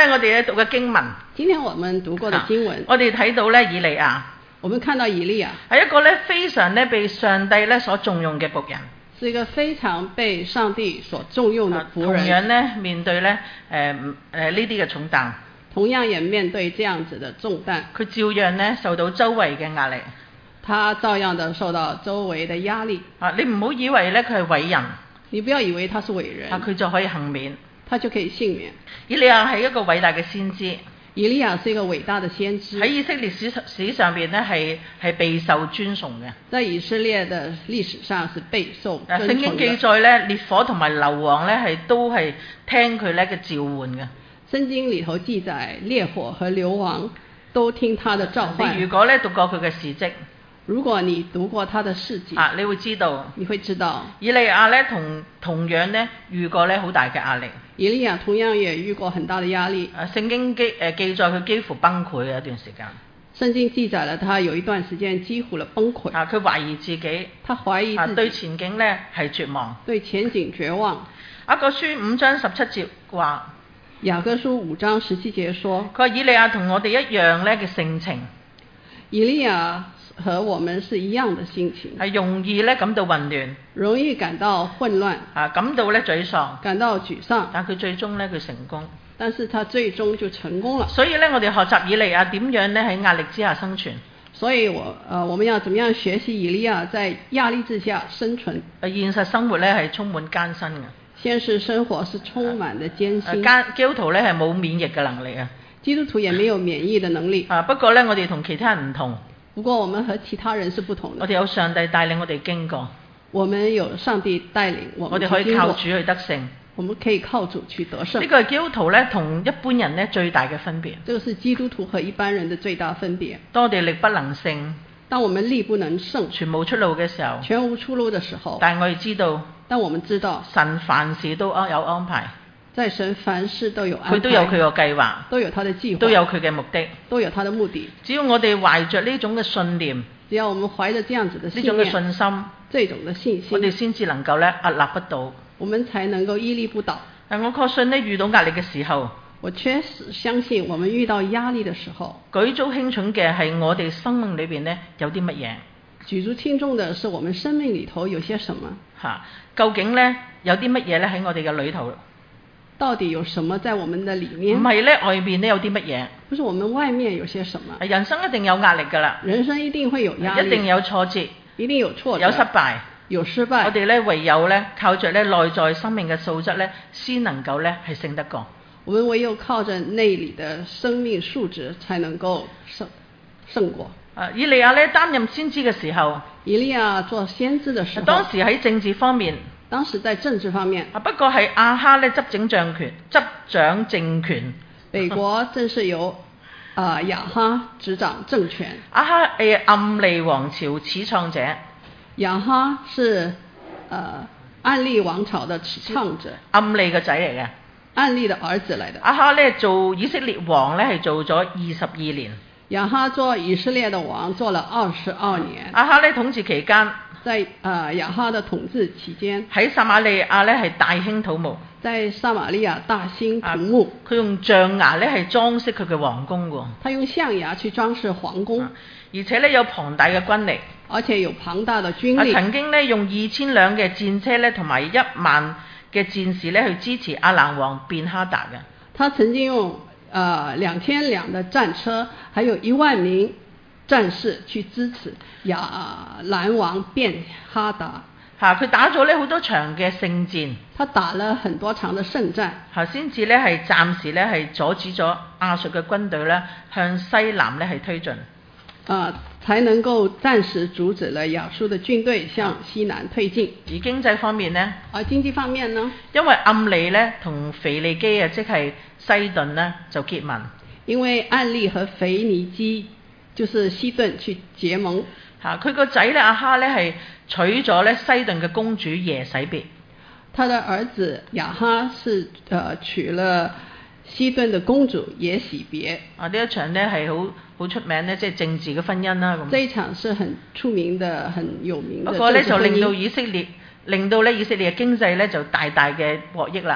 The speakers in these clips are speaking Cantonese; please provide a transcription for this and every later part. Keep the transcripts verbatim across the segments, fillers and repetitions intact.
咧，我哋咧讀嘅經文， 今天我們讀過的經文， 我哋睇到咧以利亞我們看到以利亞係一個咧非常咧被上帝咧所重用嘅僕人， 是一個非常被上帝所重用的僕人。 同樣咧面對咧誒誒呢啲嘅重擔， 同樣也面對這樣子的重擔， 佢照樣咧受到周圍嘅壓力。 他照樣的受到周圍的壓力。 啊，你唔好以為咧佢係偉人， 你不要以為他是偉人， 啊佢就可以幸免， 他就可以幸免。 以利亞係一個偉大嘅先知。 以利亞是一個偉大的先知， 喺以色列史史上邊咧係係備受尊崇嘅。 在以色列的歷史上是備受尊崇的。 聖經記載咧，烈火同埋硫磺咧係都係聽佢咧嘅召喚嘅。 聖經裏頭記載烈火和硫磺都聽他的召喚。 你如果咧讀過佢嘅事蹟， 如果你讀過他的事蹟， 啊，你會知道， 你會知道以利亞咧同同樣咧遇過咧好大嘅壓力。 以利亞同樣也遇過很大的壓力。 啊，聖經記誒記載佢幾乎崩潰嘅一段時間。 聖經記載了他有一段時間幾乎了崩潰。 啊，佢懷疑自己， 他懷疑自己， 啊，對前景咧係絕望， 對前景絕望。 雅各書五章十七節話， 雅各書五章十七節說， 佢話以利亞同我哋一樣咧嘅性情， 以利亞和我們是一樣的心情， 係容易咧感到混亂， 容易感到混亂， 啊，感到咧沮喪， 感到沮喪。 但佢最終咧佢成功， 但是他最終就成功了。 所以咧我哋學習以利亞點樣咧喺壓力之下生存。 所以我呃我們要怎麼樣學習以利亞在壓力之下生存？ 誒，現實生活咧係充滿艱辛嘅， 現實生活是充滿的艱辛。 艱基督徒咧係冇免疫嘅能力啊， 基督徒也沒有免疫的能力。 啊，不過咧我哋同其他人唔同。 不過我們和其他人是不同的。 我哋有上帝帶領我哋經過。 我們有上帝帶領我們。 我哋可以靠主去得勝。 我們可以靠主去得勝。 呢個係基督徒咧同一般人咧最大嘅分別。 這個是基督徒和一般人的最大分別。 當我哋力不能勝， 當我們力不能勝， 全無出路嘅時候， 全無出路的時候， 但係我哋知道， 但我們知道神凡事都有安排。 在神凡事都有安排， 佢都有佢個計劃， 都有他的計劃， 都有佢嘅目的， 都有他的目的。 只要我哋懷着呢種嘅信念， 只要我們懷着這樣子的信念， 呢種嘅信心， 這種的信心， 我哋先至能夠咧屹立不倒。 我們才能夠屹立不倒。 但我確信咧，遇到壓力嘅時候， 我確實相信我們遇到壓力的時候， 舉足輕重嘅係我哋生命裏邊咧有啲乜嘢？ 舉足輕重的是我們生命裏頭有些什麼？ 嚇，究竟咧有啲乜嘢咧喺我哋嘅裏頭？ 到底有什麼在我們的裏面？ 唔係咧，外面咧有啲乜嘢？ 不是我們外面有些什麼？ 人生一定有壓力㗎啦。 人生一定會有壓力， 一定有挫折， 一定有挫折， 有失敗， 有失敗。 我哋咧唯有咧靠着咧內在生命嘅素質咧，先能夠咧係勝得過。 我們唯有靠着內裏的生命素質，才能夠勝勝過。 啊，以利亞咧擔任先知嘅時候， 以利亞做先知嘅時候， 當時喺政治方面。 當時在政治方面， 啊不過係亞哈咧執整政權，執掌政權。 北國正是由啊、呃、亞哈執掌政權。 亞哈係暗利王朝始創者。 亞哈是呃暗利王朝的始創者。 暗利個仔嚟嘅。 暗利的兒子嚟的。 亞哈咧做以色列王咧係做咗二十二年。 亞哈做以色列的王做了二十二年。 亞哈咧統治期間。 在啊亞哈的統治期間， 喺撒瑪利亞咧係大興土木。 在撒瑪利亞大興土木。 佢、啊、用象牙咧係裝飾佢嘅皇宮喎。 他用象牙去裝飾皇宮， 啊、而且咧有龐大嘅軍力。 而且有龐大的軍力。 啊、曾經咧用二千輛嘅戰車咧同埋一萬嘅戰士咧去支持亞蘭王便哈達嘅。 他曾經用啊兩千輛的戰車，還有一萬名戰士去支持亞蘭王便哈達。 嚇，佢打咗咧好多場嘅聖戰。 他打了很多場嘅聖戰。 嚇，先至咧係暫時咧係阻止咗亞述嘅軍隊咧向西南咧係推進。 啊，才能夠暫時阻止了亞述的軍隊向西南推進。 而經濟方面呢？ 而經濟方面呢？ 因為暗利咧同腓利基啊，即係西頓咧就結盟。 因為暗利和腓尼基就是西頓去結盟。 嚇，佢個仔咧亞哈咧係娶咗咧西頓嘅公主耶洗別。 他的兒子亞哈是呃娶了西頓的公主耶洗別。啊， 呢一場咧係好好出名咧，即係政治嘅婚姻啦咁。 這一場是很出名的、很有名的政治婚姻。 不過咧就令到以色列，令到咧以色列嘅經濟咧就大大嘅獲益啦。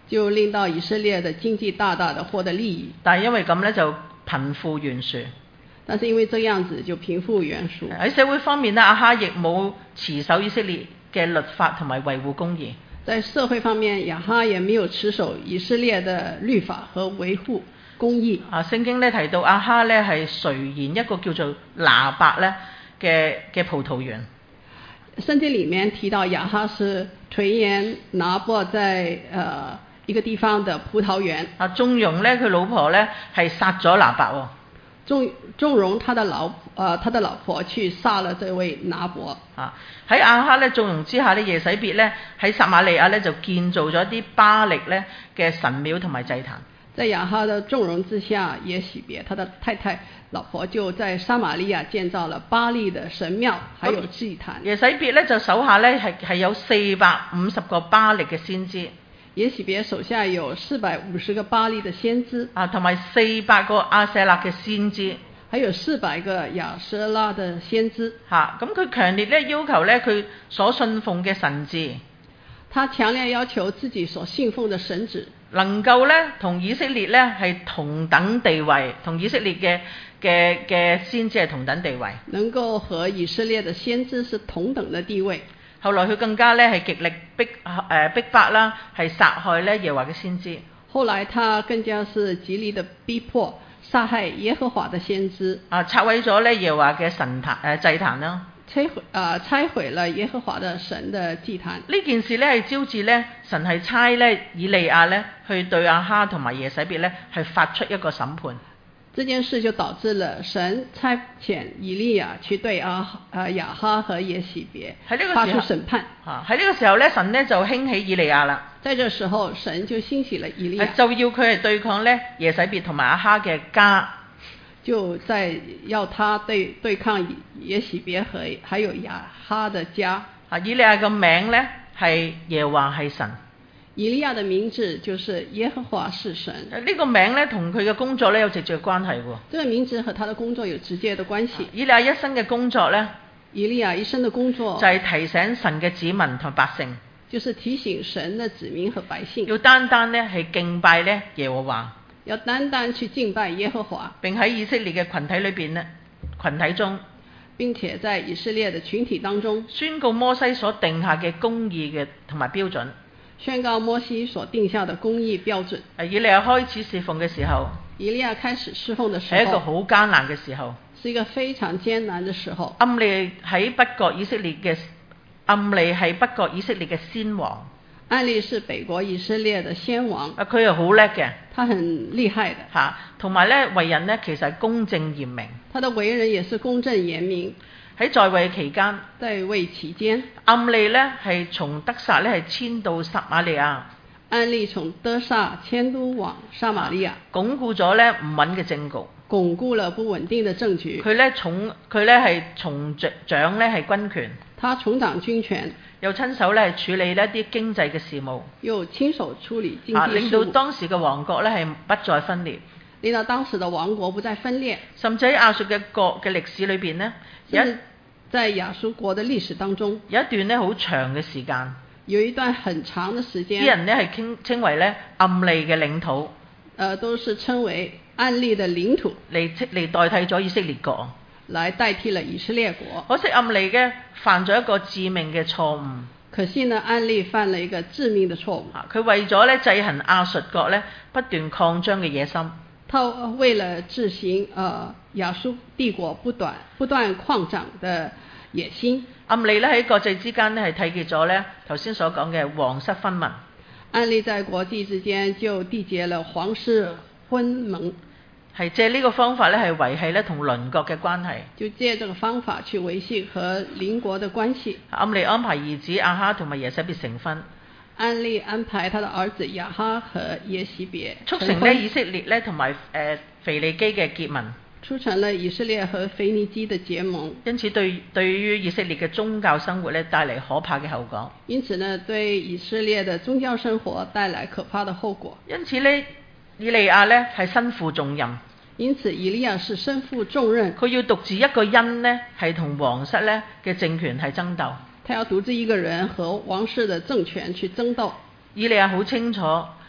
就令到以色列的經濟大大的獲得利益。 但係因為咁咧就貧富懸殊。 但是因為這樣子就貧富懸殊。 喺社會方面咧，亞哈亦冇持守以色列嘅律法同埋維護公義。 在社會方面，亞哈也沒有持守以色列的律法和維護公義。 啊，聖經咧提到亞哈咧係垂涎一個叫做拿伯咧嘅嘅葡萄園。 聖經裡面提到亞哈是垂涎拿伯在呃一個地方的葡萄園。 啊，縱容咧佢老婆咧係殺咗拿伯喎。 縱縱容他的老呃他的老婆去殺了這位拿伯。 啊，喺亞哈咧縱容之下咧，耶洗別咧喺撒瑪利亞咧就建造咗啲巴力咧嘅神廟同埋祭壇。 在亞哈的縱容之下，耶洗別他的太太老婆就在撒瑪利亞建造了巴力的神廟，還有祭壇。 耶洗別咧就手下咧係係有四百五十個巴力嘅先知。 耶洗別手下有四百五十個巴力的先知， 啊，同埋四百個亞舍勒嘅先知， 還有四百個亞舍拉的先知。 嚇，咁佢強烈咧要求咧佢所信奉嘅神旨， 他強烈要求自己所信奉的神旨能夠咧同以色列咧係同等地位，同以色列嘅嘅嘅先知係同等地位， 能夠和以色列的先知是同等的地位。 後來佢更加咧係極力逼誒逼迫啦，係殺害咧耶和華嘅先知。 後來他更加是極力的逼迫殺害耶和華的先知。 啊，拆毀咗咧耶和華嘅神壇誒祭壇啦。 拆毀啊、呃，拆毀了耶和華的神的祭壇。 呢件事咧係招致咧神係差咧以利亞咧去對亞哈同埋耶洗別咧係發出一個審判。 這件事就導致了神差遣以利亞去對阿啊亞哈和耶洗別發出審判。 啊，喺呢個時候咧，神咧就興起以利亞啦。 在這時候，神就興起了以利亞， 就要佢係對抗咧耶洗別同埋亞哈嘅家， 就在要他對對抗耶洗別和還有亞哈的家。 啊，以利亞嘅名咧係耶和華係神。 以利亞的名字就是耶和華是神。 呢個名咧同佢嘅工作咧有直接關係喎。 這個名字和他的工作有直接的關係。 以利亞一生嘅工作咧， 以利亞一生的工作就係提醒神嘅子民同百姓， 就是提醒神的子民和百姓， 要單單咧係敬拜咧耶和華， 要單單去敬拜耶和華， 並喺以色列嘅群體裏邊咧，群體中， 並且在以色列的群體當中宣告摩西所定下嘅公義嘅同埋標準。 宣告摩西所定下的公義標準。 以利亞開始侍奉嘅時候， 以利亞開始侍奉的時候， 係一個好艱難嘅時候， 是一個非常艱難的時候。 暗利喺北國以色列嘅暗利係北國以色列嘅先王。 暗利是北國以色列的先王。 啊，佢係好叻嘅， 他很厲害的。 嚇，同埋咧為人咧其實係公正嚴明。 他的為人也是公正嚴明。 喺在，在位期間， 在位期間， 暗利咧係從得撒咧係遷到撒瑪利亞。 暗利從得撒遷都往撒瑪利亞， 鞏固咗咧唔穩嘅政局， 鞏固了不穩定的政局。 佢咧重佢咧係重掌咧係軍權， 他重掌軍權， 又親手咧處理一啲經濟嘅事務， 又親手處理經濟事務， 令到當時嘅王國咧係不再分裂， 令到當時的王國不再分裂。 甚至喺亞述嘅國嘅歷史裏邊呢，有一在亞述國的歷史當中， 有一段咧好長嘅時間， 有一段很長的時間， 啲人咧係稱稱為咧暗利嘅領土， 呃，都是稱為暗利的領土， 嚟嚟代替咗以色列國， 來代替了以色列國。 可惜暗利嘅犯咗一個致命嘅錯誤， 可惜呢，暗利犯了一個致命的錯誤。 佢為咗咧制衡亞述國咧不斷擴張嘅野心。 他為了執行呃亞述帝國不斷不斷擴張的野心， 暗利咧喺國際之間咧係締結咗咧頭先所講嘅皇室婚盟。 暗利在國際之間就締結了皇室婚盟， 係借呢個方法咧係維繫咧同鄰國嘅關係。 就借這個方法去維繫和鄰國的關係。 暗利安排兒子亞哈同埋耶洗別成婚。 暗利安排他的兒子亞哈和耶洗別促成咧以色列咧同埋誒腓尼基嘅結盟， 促成了以色列和腓尼基的結盟。 因此對對於以色列嘅宗教生活咧帶嚟可怕嘅後果。 因此呢，對以色列的宗教生活帶來可怕的後果。 因此呢，以利亞咧係身負重任。 因此以利亞是身負重任， 佢要獨自一個人呢係同皇室咧嘅政權係爭鬥。 他要獨自一個人和王室的政權去爭鬥。 以利亞好清楚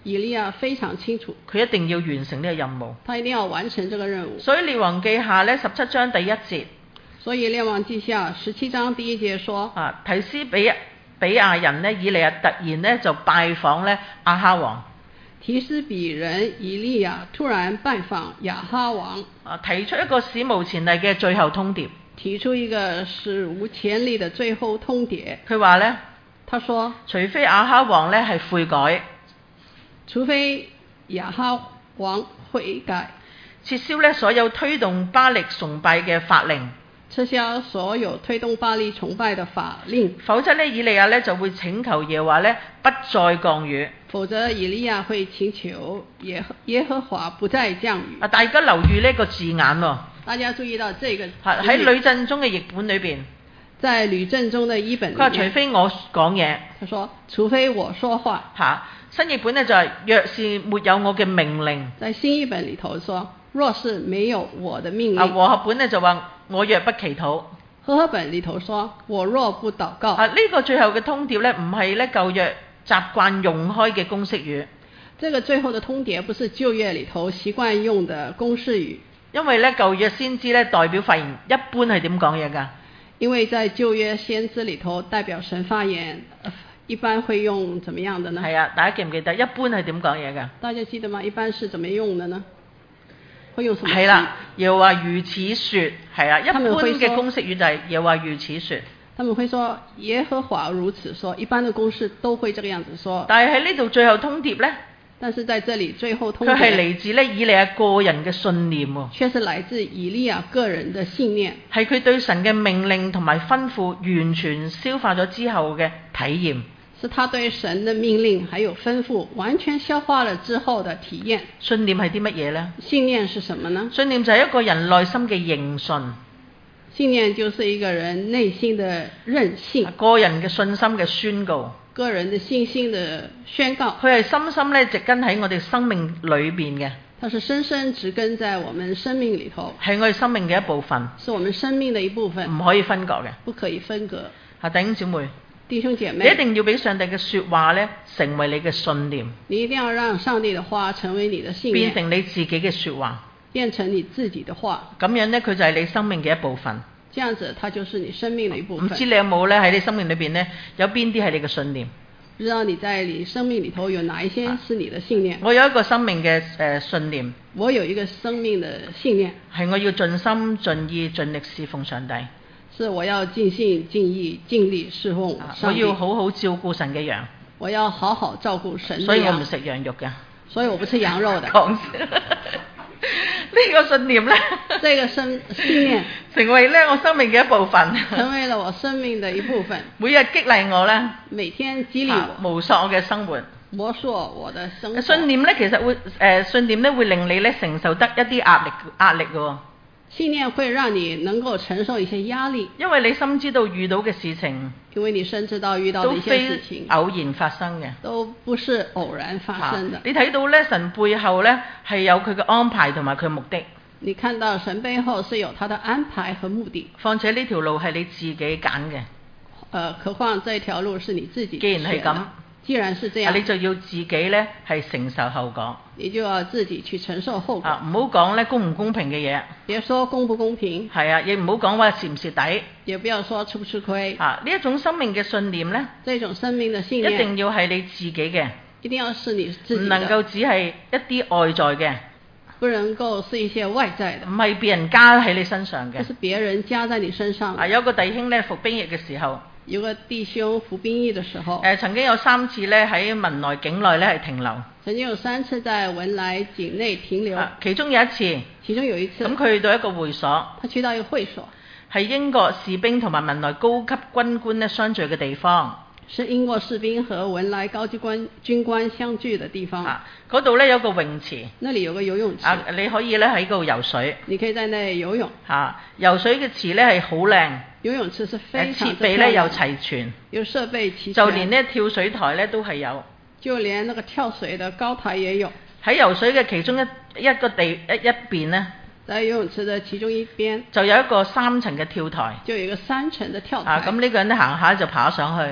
以利亞非常清楚， 佢一定要完成呢個任務。 他一定要完成這個任務。 所以列王記下呢十七章第一節， 所以列王記下十七章第一節說： 啊，提斯比比亞人呢以利亞突然呢就拜訪呢亞哈王。 提斯比人以利亞突然拜訪亞哈王， 啊，提出一個史無前例嘅最後通牒。 提出一個史無前例的最後通牒。 佢話呢， 他說， 除非亞哈王呢係悔改， 除非亞哈王悔改， 撤銷呢所有推動巴力崇拜嘅法令， 撤銷所有推動巴力崇拜的法令， 否則呢以利亞呢就會請求耶和華呢不再降雨。 否則以利亞會請求耶和耶和華不再降雨。 啊，大家留意呢個字眼喎。 大家注意到這個喺呂振中嘅譯本裏邊， 在呂振中的譯本裏面， 佢話除非我講嘢， 他說除非我說話。 嚇，新譯本呢就係若是沒有我嘅命令。 在新譯本裏頭說，若是沒有我的命令。 啊，和合本呢就話我若不祈禱。 和合本裏頭說我若不禱告。 啊，呢、這個最後嘅通牒呢，唔係呢舊約習慣用開嘅公式語。 這個最後的通牒不是舊約裏頭習慣用的公式語。 因為呢舊約先知呢代表發言一般係點講嘢㗎？ 因為在舊約先知裏頭代表神發言，呃、一般會用怎麼樣的呢？ 係啊，大家記唔記得一般係點講嘢㗎？ 大家記得嗎？一般是怎麼用的呢？會用什麼？ 係啦，又話如此説，係啊，一般嘅嘅公式語就係又話如此説。 他們會說耶和華如此說，一般的公式都會這個樣子說。 但係喺呢度最後通牒呢， 但是在這裡最後通牒， 佢係嚟自呢以利亞個人嘅信念喎， 卻是來自以利亞個人的信念， 係佢對神嘅命令同埋吩咐完全消化咗之後嘅體驗。 是他對神的命令還有吩咐完全消化了之後的體驗。 信念係啲乜嘢呢？ 信念是什麼呢？ 信念就係一個人內心嘅認信。 信念就是一個人內心的認信， 個人嘅信心嘅宣告， 個人的信心的宣告。 佢係深深咧植根喺我哋生命裏邊嘅。 它是深深植根在我們生命裏頭， 係我哋生命嘅一部分， 是我們生命的一部分， 唔可以分割嘅， 不可以分割。 啊，弟兄姊妹， 弟兄姐妹， 你一定要俾上帝嘅說話咧成為你嘅信念， 你一定要讓上帝的話成為你的信念， 變成你自己嘅說話， 變成你自己的話。 咁樣咧，佢就係你生命嘅一部分。 這樣子，它就是你生命的一部分。 唔知你有冇咧喺你生命裏邊咧有邊啲係你嘅信念？ 不知道你在你生命裏頭有哪一些是你的信念？ 我有一個生命嘅誒、呃、信念。 我有一個生命的信念， 係我要盡心盡意盡力侍奉上帝。 是我要盡心盡意盡力侍奉上帝。 我要好好照顧神嘅羊。 我要好好照顧神的羊。 所以我唔食羊肉嘅。 所以我不吃羊肉的。 講呢個信念呢， 這個信信念成為咧我生命嘅一部分， 成為了我生命的一部分。 每日激勵我咧， 每天激勵我， 模索我嘅生活， 模索我的生活。 信念咧其實會誒、呃，信念咧會令你咧承受得一啲壓力壓力嘅。 信念會讓你能夠承受一些壓力， 因為你深知道遇到嘅事情， 因為你深知道遇到的一些事情都非偶然發生嘅， 都不是偶然發生的。 你睇到咧神背後咧係有佢嘅安排同埋佢嘅目的。 你看到神背後是有他的安排和目的。 況且呢條路係你自己揀嘅。 呃，何況這條路是你自己。 既然係咁， 既然是這樣， 你就要自己咧係承受後果。 你就要自己去承受後果。 啊，唔好講咧公唔公平嘅嘢。 別說公不公平。 係啊，亦唔好講話蝕唔蝕底。 也不要說吃不吃虧。 啊，呢一種生命嘅信念咧， 這種生命嘅信念一定要係你自己嘅。 一定要是你自己的。 唔能夠只係一啲外在嘅。 不能夠是一些外在的。 唔係別人加喺你身上嘅。 不是別人加在你身上。 啊，有個弟兄咧服兵役嘅時候。 有個弟兄服兵役的時候。誒、 呃，曾經有三次咧喺文萊境內咧係停留。 曾經有三次在文萊境內停留。 啊，其中有一次。 其中有一次。咁佢去到一個會所。 他去到一個會所。 係英國士兵同埋文萊高級軍官咧相聚嘅地方。 是英國士兵和文萊高級軍軍官相聚的地方。 啊，嗰度咧有個泳池。 那裡有個游泳池。 啊，你可以咧喺嗰度游水。 你可以在那裡游泳。 嚇、啊，游水嘅池咧係好靚。 游泳池是非常。 設備咧又齊全。 有設備齊全。 就連呢跳水台咧都係有。 就連那個跳水的高台也有。 喺游水嘅其中一一個地一一邊呢， 在游泳池的其中一邊就有一個三層嘅跳台。 就有一個三層的跳台。 啊，咁呢個人咧行下就爬上去。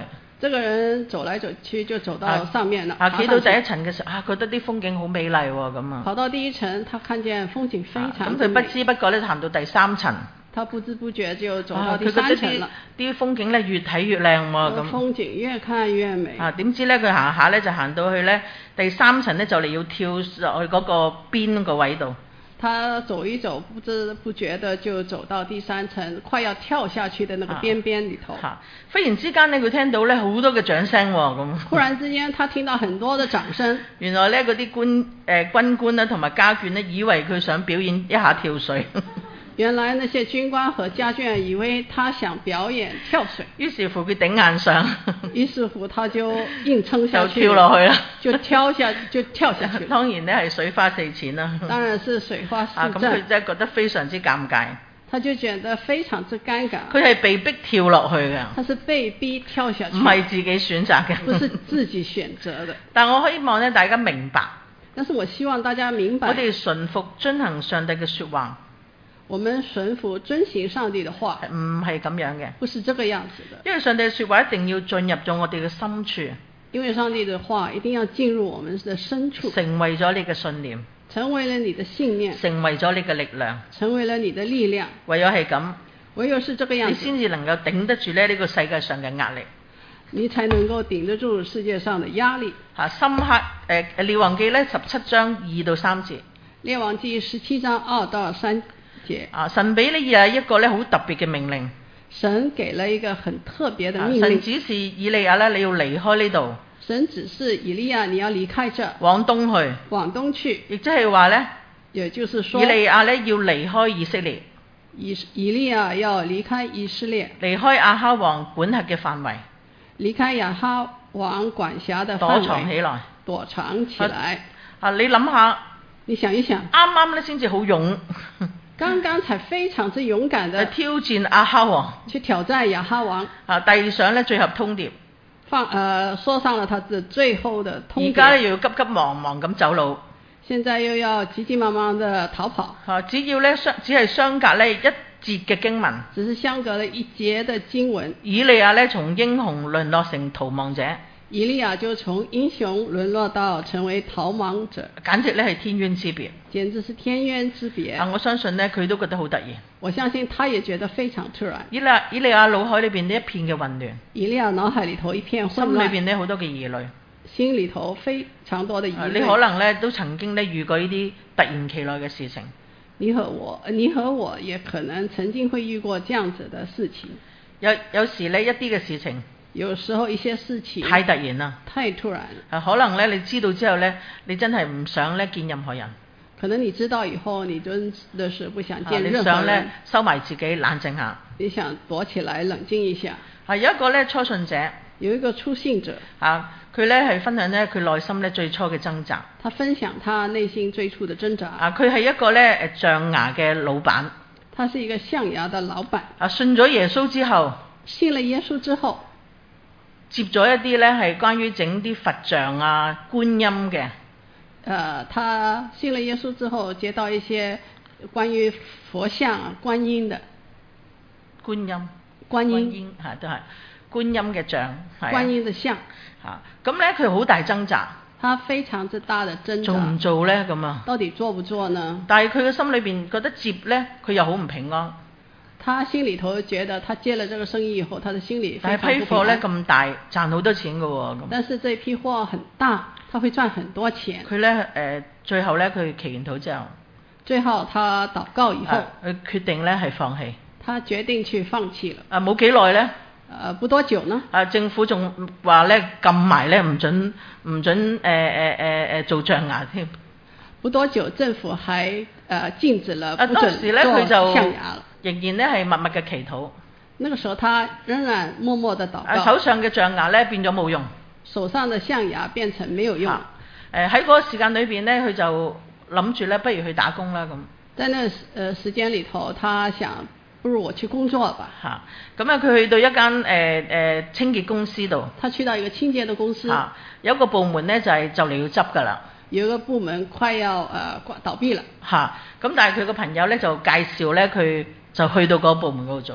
這個人走來走去就走到上面了。 啊，企到第一爬上去層嘅時候，啊，覺得啲風景好美麗喎，咁啊。 跑到第一層，他看見風景非常咁佢不知不覺咧行到第三層。 他不知不覺就走啊， 到第佢覺得啲三層了。 啲風景咧越睇越靚喎，咁。 風景越看越美。 啊，點知咧佢行下咧就行到去咧第三層咧就嚟要跳落去嗰個邊個位度。 他走一走，不知不覺的就走到第三層，快要跳下去的那個邊邊裏頭。 嚇、啊！忽然之間咧，佢聽到咧好多嘅掌聲喎，咁。 忽然之間，他聽到很多的掌聲。 原來咧嗰啲官誒、呃、軍官咧同埋家眷咧，以為佢想表演一下跳水。 原來那些軍官和家眷以為他想表演跳水， 於是乎佢頂硬上， 於是乎他就硬撐下去， 就跳落去啦， 就跳下就跳下去。 當然咧係水花四濺啦。 當然是水花四濺。 啊，咁佢真係覺得非常之尷尬。 他就覺得非常之尷尬。 佢係被逼跳落去嘅。 他是被逼跳下去。 唔係自己選擇嘅。 不是自己選擇的。 但我希望咧大家明白。 但是我希望大家明白。 我哋順服遵行上帝嘅説話。 我們順服遵行上帝的話， 唔係咁樣嘅， 不是這個樣子的。 因為上帝嘅説話一定要進入咗我哋嘅深處， 因為上帝的話一定要進入我們的深處， 成為咗你嘅信念， 成為了你的信念， 成為咗你嘅力量， 成為了你的力量。 唯有係咁， 唯有是這個樣子， 你先至能夠頂得住咧呢個世界上嘅壓力， 你才能夠頂得住世界上的壓力。 嚇，深刻誒誒列王記咧十七章二到三節， 列王記十七章二到三。 啊！神俾你啊一個咧好特別嘅命令。 神給了一個很特別的命令。 神指示以利亞咧，你要離開呢度。 神指示以利亞你要離開這， 往東去。 往東去。 亦即係話咧， 也就是說， 以利亞咧要離開以色列。 以以利亞要離開以色列， 離開亞哈王管轄嘅範圍。 離開亞哈王管轄的範圍。 躲藏起來。 躲藏起來。 啊！你諗下， 你想一想， 啱啱咧先至好勇。 剛剛才非常之勇敢的挑戰亞哈王， 去挑戰亞哈王， 啊，遞上咧最後通牒， 放呃說上了他的最後的通牒。 而家咧又要急急忙忙咁走佬， 現在又要急急忙忙的逃跑。 啊，只要咧相只係相隔咧一節嘅經文， 只是相隔了一節的經文。 以利亞咧從英雄淪落成逃亡者。 以利亞就從英雄淪落到成為逃亡者， 簡直咧係天淵之別， 簡直是天淵之別。 啊，我相信咧佢都覺得好突然。 我相信他也覺得非常突然。 以利亞以利亞腦海裏邊呢一片嘅混亂， 以利亞腦海裏頭一片混亂， 心裏邊咧好多嘅疑慮， 心裏頭非常多的疑慮。 你可能咧都曾經咧遇過呢啲突然其來嘅事情。 你和我，你和我也可能曾經會遇過這樣子的事情。 有有時呢一啲嘅事情。 有時候一些事情太突然啦， 太突然了。 啊，可能咧你知道之後咧，你真係唔想咧見任何人。 可能你知道以後，你真的是不想見任何人。 啊、你想咧收埋自己冷靜下。 你想躲起來冷靜一下。 啊，有一個咧初信者。 有一個初信者。 啊，佢咧係分享咧佢內心咧最初嘅掙扎。 他分享他內心最初的掙扎。 啊，佢係一個咧誒象牙嘅老闆。 他是一個象牙的老闆。 啊，信咗耶穌之後。 信了耶穌之後。 接咗一啲咧係關於整啲佛像啊、觀音嘅。 呃，他信了耶穌之後，接到一些關於佛像啊、觀音的。 觀音。 觀音。 觀音嚇都係觀音嘅像。 觀音嘅像。 嚇，咁咧佢好大掙扎。 他非常之大的掙扎。 做唔做咧咁啊？ 到底做唔做呢？ 但係佢嘅心裏邊覺得接咧，佢又好唔平安。 他心裏頭覺得，他接了這個生意以後，他的心裏非常不平安。 但係批貨咧咁大，賺好多錢㗎喎。 但是這批貨很大，他會賺很多錢。 佢咧誒，最後咧佢祈完禱之後， 最後他禱告以後， 佢、啊、決定咧係放棄。 他決定去放棄了。 啊，冇幾耐咧。 呃，不多久呢？啊， 政府仲話咧禁埋咧，唔準唔準誒誒誒誒做象牙添。不多久，政府還呃禁止了，不准當時咧佢就象牙了。 仍然咧係默默嘅祈禱。 那個時候，他仍然默默的禱告。 手上嘅象牙咧變咗冇用。 手上的象牙變成沒有用。 誒喺嗰個時間裏邊咧，佢就諗住咧，不如去打工啦咁。 在那呃時間裏頭，他想，不如我去工作吧。 嚇，咁啊佢去到一間誒誒清潔公司度。 他去到一個清潔的公司。 嚇，有一個部門咧就係就嚟要執㗎啦。 有一個部門快要誒倒閉了。 嚇，咁但係佢個朋友咧就介紹咧佢就去到嗰個部門嗰度做。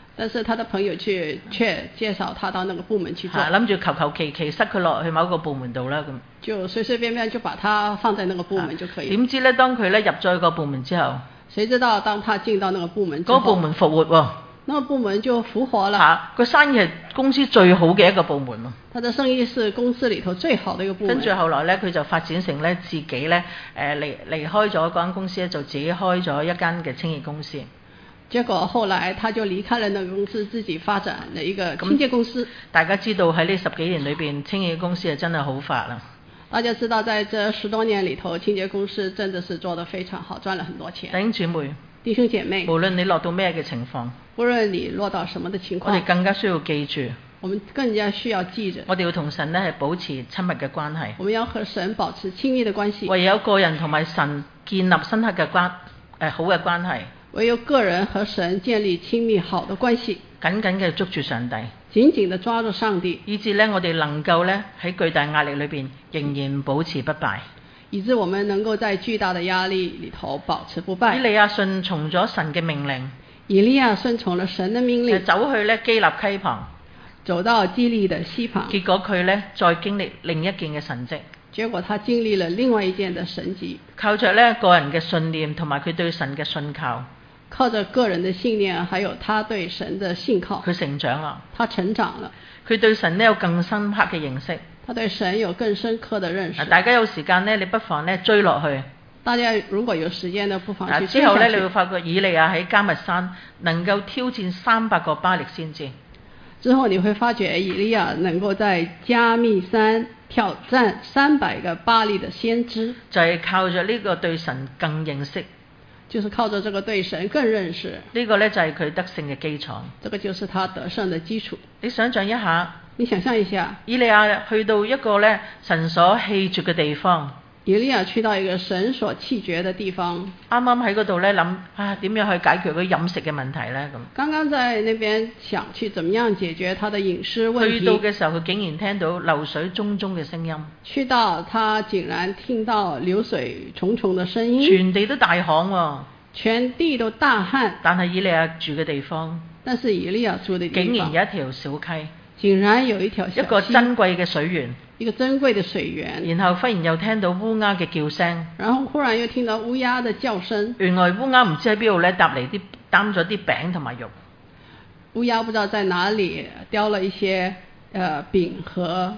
但是他的朋友卻卻介紹他到那個部門去做， 嚇諗住求求其其塞佢落去某個部門度啦咁。 就隨隨便便就把他放在那個部門就可以了。 點知咧，當佢咧入咗去個部門之後， 誰知道當他進到那個部門之嗰、 後， 個部門復活喎、哦。 那個部門就復活了。 嚇，個生意係公司最好嘅一個部門喎。 他的生意是公司裏頭最好的一個部門。 跟住後來咧，佢就發展成咧自己咧誒離離開咗嗰間公司咧，就自己開咗一間嘅清潔公司。 結果後來他就離開了那個公司，自己發展了一個清潔公司。 大家知道喺呢十幾年裏邊，清潔公司係真係好發啦。 大家知道，在這十多年裏頭，清潔公司真的是做得非常好，賺了很多錢。 弟兄姊妹， 弟兄姐妹， 無論你落到咩嘅情況， 無論你落到什麼的情況， 我哋更加需要記住， 我們更加需要記着， 我哋要同神咧係保持親密嘅關係。 我們要和神保持親密的關係。 唯有個人同埋神建立深刻嘅關誒、呃、好嘅關係。 唯有個人和神建立親密好的關係， 緊緊嘅捉住上帝， 緊緊地抓住上帝， 以致咧我哋能夠咧喺巨大壓力裏邊仍然保持不敗。 以致我們能夠在巨大的壓力裏頭保持不敗。 以利亞順從咗神嘅命令， 以利亞順從了神的命令， 走去咧基立溪旁， 走到基利的溪旁。 結果佢咧再經歷另一件嘅神蹟。 結果他經歷了另外一件的神蹟， 靠着咧個人嘅信念同埋佢對神嘅信靠， 靠着個人的信念，還有他對神的信靠， 佢成長啦。 他成長了， 佢對神咧有更深刻嘅認識。 他對神有更深刻的認識。 大家有時間咧，你不妨咧追落去。 大家如果有時間呢，不妨去追下去。 之後咧，你會發覺以利亞喺迦密山能夠挑戰三百個巴力先知。 之後你會發覺以利亞能夠在迦密山挑戰三百個巴力的先知， 就係靠着呢個對神更認識， 就是靠着這個對神更認識。 呢個咧就係佢得勝嘅基礎。 這個就是他得勝的基礎。 你想象一下， 你想象一下， 以利亞去到一個咧神所棄絕嘅地方。 以利亞去到一個神所棄絕的地方， 啱啱喺嗰度咧諗啊，點樣去解決佢飲食嘅問題咧咁。 剛剛在那邊想去怎麼樣解決他的飲食問題。 去到嘅時候，佢竟然聽到流水淙淙嘅聲音。 去到他竟然聽到流水重重的聲音， 全地都大旱喎、哦， 全地都大旱。 但係以利亞住嘅地方， 但是以利亞住的地方竟然有一條小溪， 竟然有一條小溪， 一個珍貴嘅水源。 一個珍貴的水源， 然後忽然又聽到烏鴉嘅叫聲， 然後忽然又聽到烏鴉的叫聲。 原來烏鴉唔知喺邊度咧搭嚟啲擔咗啲餅同埋肉。 烏鴉不知道在哪裡叼了一些呃餅和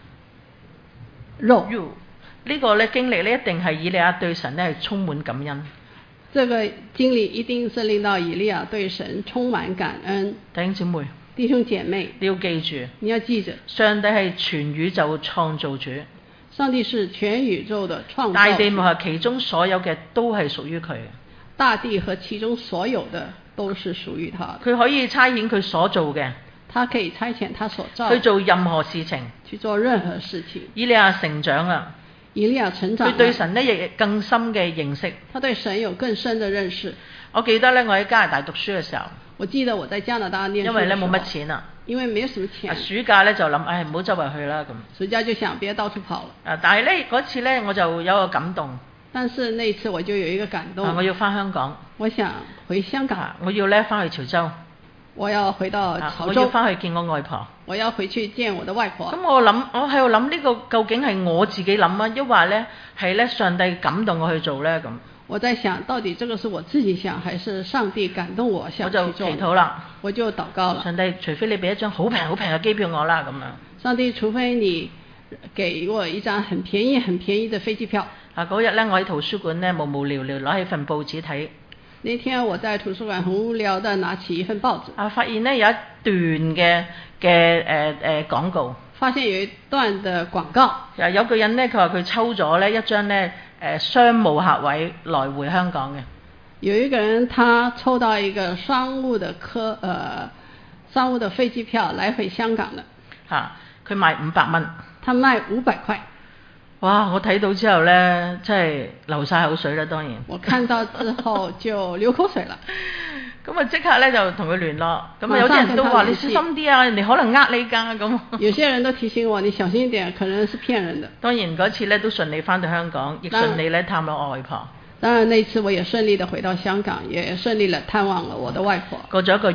肉。 呢、這個咧經歷咧一定係以利亞對神咧係充滿感恩。 這個經歷一定是令到以利亞對神充滿感恩。 弟兄姊妹。 弟兄姐妹， 你要記住， 你要記着， 上帝係全宇宙創造主。 上帝是全宇宙的創造主。 大地和其中所有嘅都係屬於佢。 大地和其中所有的都是屬於他。 佢可以差遣佢所做嘅， 他可以差遣他所造， 去做任何事情， 去做任何事情。 以利亞成長啊， 以利亞成長， 佢對神呢亦更深嘅認識。 他對神有更深的認識。 我記得咧，我喺加拿大讀書嘅時候。 我記得我在加拿大念書， 因為咧冇乜錢啊， 因為沒有什麼錢。 暑假咧就諗，唉唔好周圍去啦咁。 暑假就想別到處跑了。 啊，但係咧嗰次咧我就有個感動。 但是那一次我就有一個感動。 啊、我要翻香港。 我想回香港。 啊、我要咧翻去潮州。 我要回到潮州。 啊、我要翻去見我外婆。 我要回去見我的外婆。 咁我諗，我喺度諗呢個究竟係我自己諗啊，抑或咧係咧上帝感動我去做咧咁。 我在想到底這個是我自己想，還是上帝感動我想去做？ 我就祈禱啦， 我就禱告了。 上帝，除非你俾一張好平好平嘅機票我啦咁樣。 上帝，除非你給我一張很便宜很便宜的飛機票。 啊，嗰日咧我喺圖書館咧無無聊聊攞起份報紙睇。 那天我在圖書館很無聊地拿起一份報紙。啊， 發現咧有一段嘅嘅誒誒廣告。 發現有一段的廣告。 有有個人咧，佢話佢抽咗咧一張咧。誒商務客位來回香港嘅， 有一個人他抽到一個商務的客，呃商務的飛機票來回香港的， 嚇佢賣五百蚊， 他賣五百塊。 哇！我睇到之後咧，真係流晒口水啦，當然。 我看到之後就流口水了。 咁啊，即刻咧就同佢聯絡。咁啊，有啲人都話你小心啲啊，人哋可能呃你㗎咁。 有些人都提醒我，你小心一點，可能是騙人的。 當然嗰次咧都順利翻到香港，亦順利咧探到我外婆。 當然，那次我也順利地回到香港，也順利地探望了我的外婆。 過咗一個月。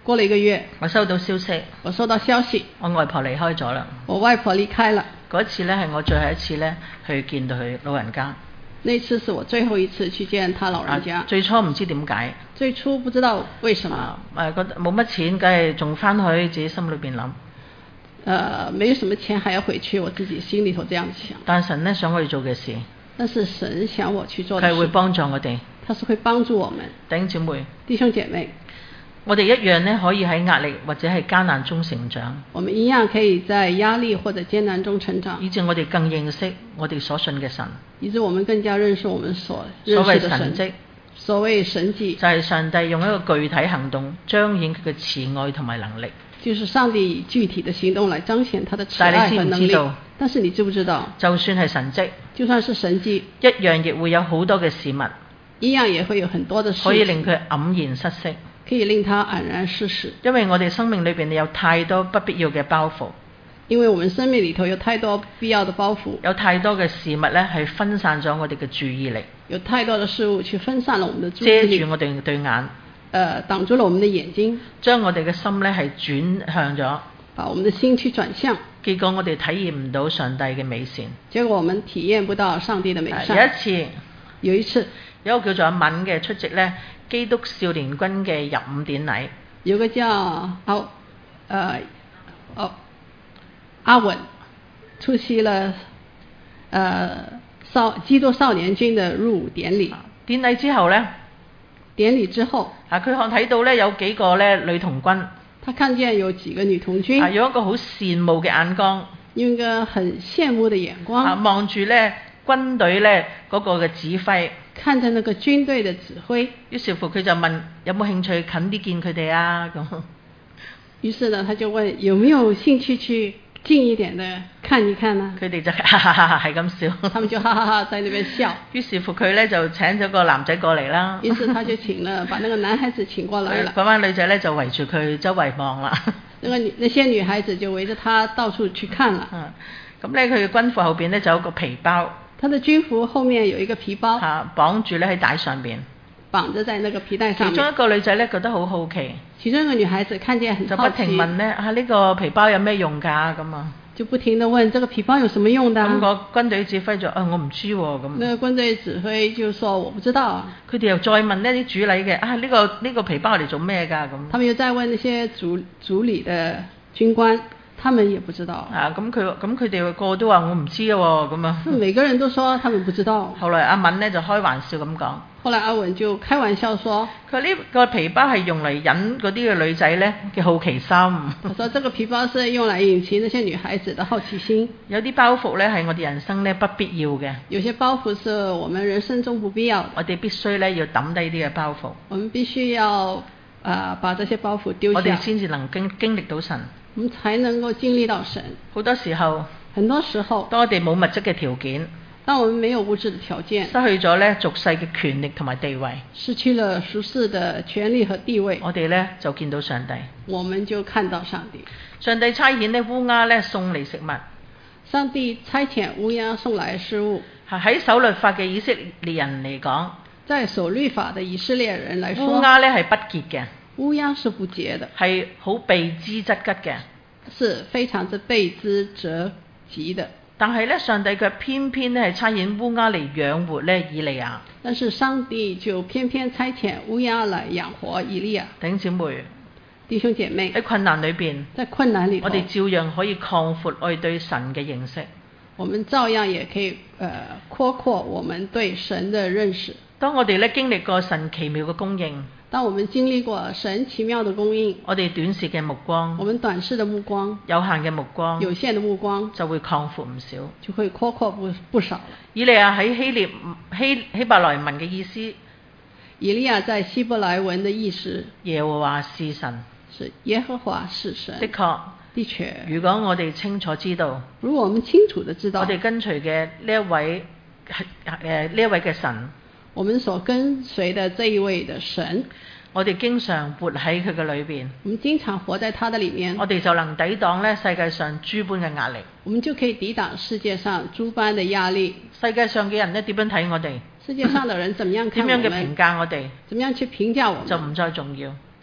過了一個月， 我收到消息， 我收到消息， 我外婆離開咗啦。 我外婆離開了。 嗰次呢係我最後一次呢去見到佢老人家。 那次是我最後一次去見他老人家。 啊、最初唔知點解。 最初不知道為什麼。 啊，誒覺得冇乜錢，梗係仲翻去，自己心裏邊諗。 呃，沒有什麼錢，還要回去，我自己心裏頭這樣想。 但神呢想我哋做嘅事。 但是神想我去做的事。 佢係會幫助我哋。 他是會幫助我們。 弟兄姊妹。 弟兄姐妹。 我哋一樣呢，可以喺壓力或者係艱難中成長。 我們一樣可以在壓力或者艱難中成長。 以致我哋更認識我哋所信嘅神。 以致我們更加認識我們所認識的神。所謂神蹟。所謂神蹟。 就係上帝用一個具體行動彰顯佢嘅慈愛同埋能力。 就是上帝以具體的行動來彰顯他的慈愛和能力。但你知唔知道？但是你知不知道？ 就算係神蹟。 就算是神蹟。 一樣亦會有好多嘅事物。 一樣也會有很多的事情。 可以令佢黯然失色。 可以令他黯然失色。 因為我哋生命裏邊有太多不必要嘅包袱。 因為我們生命裏頭有太多必要的包袱。 有太多嘅事物咧，係分散咗我哋嘅注意力。 有太多的事物去分散了我們的注意力。 遮住我哋對眼。 呃，擋住了我們的眼睛。 將我哋嘅心咧係轉向咗。 把我們的心去轉向。 結果我哋體驗唔到上帝嘅美善。 結果我們體驗不到上帝的美善。 有一次。 有一次。 有一個叫做阿敏嘅出席咧。基督少年軍嘅入伍典禮， 有個叫阿呃哦阿文出席了呃少基督少年軍的入伍典禮。 典禮之後呢， 典禮之後， 啊佢看睇到咧有幾個咧女童軍， 他看見有幾個女童軍， 啊用一個好羨慕嘅眼光， 用一個很羨慕的眼光， 啊望住咧軍隊咧嗰個嘅指揮。 看着那個軍隊的指揮， 於是乎佢就問有冇興趣近啲見佢哋啊咁。 於是呢，他就問有沒有興趣去近一點的看一看呢？ 佢哋就哈哈哈係咁笑。 他們就哈哈哈在那邊笑。 於是乎佢咧就請咗個男仔過嚟啦。 於是他就請了，把那個男孩子請過來了。 嗰班女仔咧就圍住佢周圍望啦。 那個那些女孩子就圍着他到處去看了。 嗯，咁咧佢嘅軍褲後邊咧就有個皮包。他的軍服後面有一個皮包， 嚇綁住咧喺帶上邊， 綁着在那個皮帶上面。 其中一個女仔咧覺得好好奇， 其中一個女孩子看見很好奇， 就不停問咧啊呢個皮包有咩用㗎咁啊？ 就不停地問這個皮包有什麼用的？ 咁個軍隊指揮就啊我唔知喎咁。 那個軍隊指揮就說我不知道啊。 佢哋又再問呢啲主禮嘅啊呢個呢個皮包嚟做咩㗎咁？ 他們又再問那些主主禮的軍官。他們也不知道啊，咁佢咁佢哋個個都話我唔知喎，咁啊。 每個人都說他們不知道。 後來阿敏呢就開玩笑咁講。 後來阿文就開玩笑說： 佢呢個皮包係用嚟引嗰啲嘅女仔呢嘅好奇心。 他說：這個皮包是用來引起那些女孩子的好奇心。 有啲包袱呢係我哋人生呢不必要嘅。 有些包袱是我們人生中不必要的。 我哋必須呢要抌低啲嘅包袱。 我們必須要啊把這些包袱丟下。 我哋先至能經經歷到神。 我們才能夠經歷到神。 好多時候， 很多時候， 當我哋冇物質嘅條件， 當我們沒有物質的條件， 失去咗咧俗世嘅權力同埋地位， 失去了俗世的權力和地位， 我哋咧就見到上帝。 我們就看到上帝。 上帝差遣咧烏鴉咧送嚟食物。 上帝差遣烏鴉送來食物。 喺守律法嘅以色列人嚟講， 在守律法的以色列人來說， 烏鴉咧係不潔嘅。 烏鴉是不潔的， 係好避之則吉嘅， 是非常之避之則吉的。 但係咧，上帝卻偏偏咧係差遣烏鴉嚟養活咧以利亞。 但是上帝就偏偏差遣烏鴉來養活以利亞。 弟兄姊妹， 弟兄姐妹， 喺困難裏邊， 在困難裏頭， 我哋照樣可以擴闊我哋對神嘅認識。 我們照樣也可以呃擴闊我們對神的認識。 當我哋咧經歷過神奇妙嘅供應， 當我們經歷過神奇妙的供應， 我哋短視嘅目光， 我們短視的目光， 有限嘅目光， 有限的目光就會擴闊唔少， 就會擴闊不不少了。 以利亞喺希臘希希伯來文嘅意思， 以利亞在希伯來文的意思， 耶和華是神， 是耶和華是神。 的確， 的確， 如果我哋清楚知道， 如果我們清楚地知道， 我哋跟隨嘅呢一位誒呢一位嘅神， 我們所跟隨的這一位的神， 我哋經常活喺佢嘅裏邊， 我們經常活在他的裡面， 我哋就能抵擋咧世界上諸般嘅壓力， 我們就可以抵擋世界上諸般的壓力。 世界上嘅人咧點樣睇我哋？ 世界上的人怎麼樣看我們？ 點樣嘅評價我哋？ 怎麼樣去評價我們？ 就唔再重要，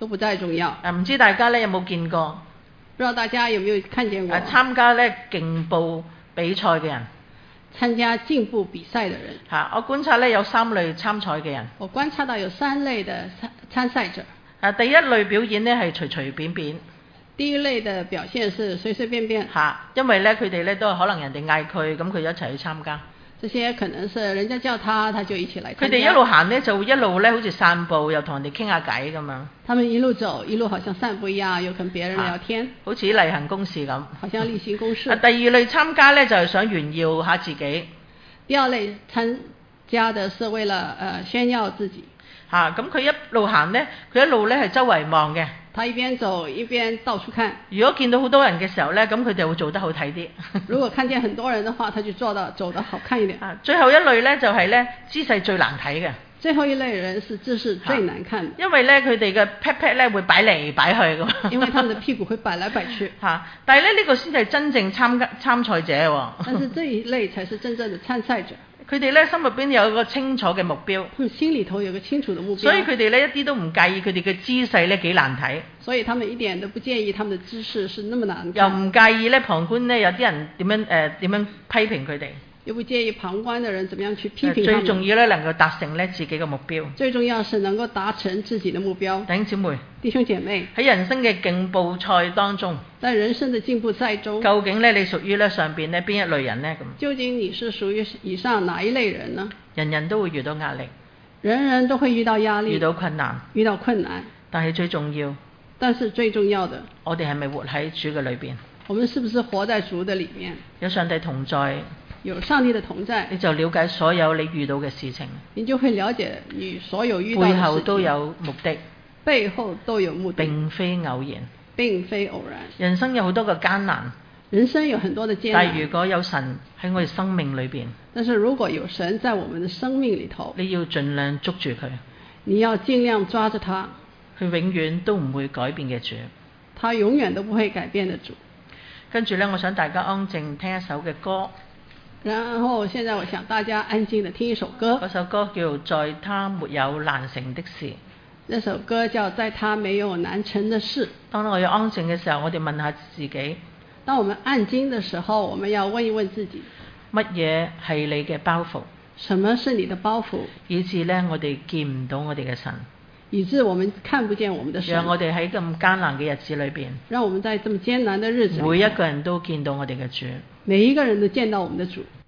都不再重要。 啊，唔知大家咧有冇見過？ 不知道大家有沒有看見過？ 啊，參加咧競步比賽嘅人。 參加競步比賽的人。 嚇，我觀察咧有三類參賽嘅人。 我觀察到有三類的參參賽者。啊， 第一類表演咧係隨隨便便。 第一類的表現是隨隨便便。 嚇，因為咧佢哋咧都係可能人哋嗌佢，咁佢一齊去參加。 這些可能是人家叫他，他就一起來參加。 佢哋一路行咧就一路咧好似散步，又同人哋傾下偈咁樣。 他們一路走，一路好像散步一樣，又跟別人聊天。 好似例行公事咁。 好像例行公事。 第二類參加咧就係想炫耀下自己。 第二類參加的是為了呃炫耀自己。 嚇，咁佢一路行咧，佢一路咧係周圍望嘅。 他一邊走一邊到處看。 如果見到好多人嘅時候咧，咁佢就會做得好睇啲。 如果看見很多人的話，他就做到走得好看一點。 啊，最後一類咧就係咧姿勢最難睇嘅。 最後一類人是姿勢最難看的。 因為咧佢哋嘅 pat pat 咧會擺嚟擺去咁。 因為他們的屁股會擺來擺去。 嚇，但係咧呢個先係真正參加參賽者喎。 但是這一類才是真正的參賽者。 佢哋咧心入邊有一個清楚嘅目標， 佢心裏頭有個清楚的目標， 所以佢哋咧一啲都唔介意佢哋嘅姿勢咧幾難睇， 所以他們一點都不介意他們的姿勢是那麼難看， 又唔介意咧旁觀咧有啲人點樣誒點、呃、樣批評佢哋， 又不介意旁觀的人怎麼樣去批評他們， 最重要咧能夠達成咧自己嘅目標， 最重要是能夠達成自己的目標。 弟兄姊妹， 弟兄姐妹， 喺人生嘅競步賽當中， 在人生的競步賽中， 究竟咧你屬於咧上邊咧邊一類人呢？咁究竟你是屬於以上哪一類人呢？ 人人都會遇到壓力， 人人都會遇到壓力， 遇到困難， 遇到困難， 但係最重要， 但是最重要的， 我哋係咪活喺主嘅裏邊？ 我們是不是活在主的裡面？ 有上帝同在， 有上帝的同在， 你就了解所有你遇到嘅事情， 你就會了解你所有遇到的事情， 背後都有目的， 背後都有目的， 並非偶然， 並非偶然。 人生有好多個艱難， 人生有很多的艱難， 但如果有神喺我哋生命裏邊， 但是如果有神在我們的生命裡頭， 你要盡量捉住佢， 你要盡量抓着他， 佢永遠都唔會改變嘅主， 他永遠都不會改變的主。 跟住呢，我想大家安靜聽一首嘅歌。 然後現在我想大家安靜地聽一首歌， 嗰首歌叫在他沒有難成的事。 那首歌叫在他沒有難成的事。 當我要安靜嘅時候，我哋問下自己， 當我們按經的時候，我們要問一問自己， 乜嘢係你嘅包袱？ 什麼是你的包袱？ 以致呢，我哋見唔到我哋嘅神， 以致我們看不見我們的神。 讓我哋喺咁艱難嘅日子裏邊， 讓我們在這麼艱難的日子裏， 每一個人都見到我哋嘅主。 每一個人都見到我們的主。